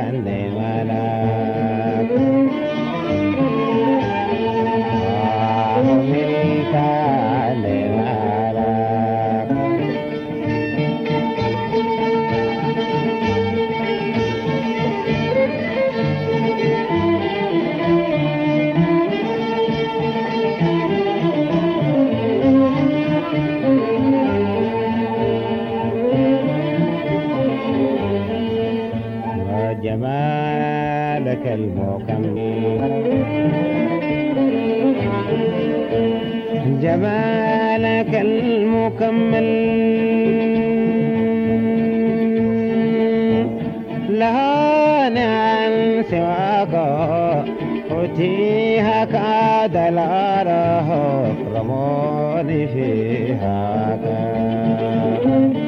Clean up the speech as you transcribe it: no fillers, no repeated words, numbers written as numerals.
لملاك منك لملاك وجمالك المكمل جمالك المكمل لا عن سواك أتيها كاد لا راه رموني فيها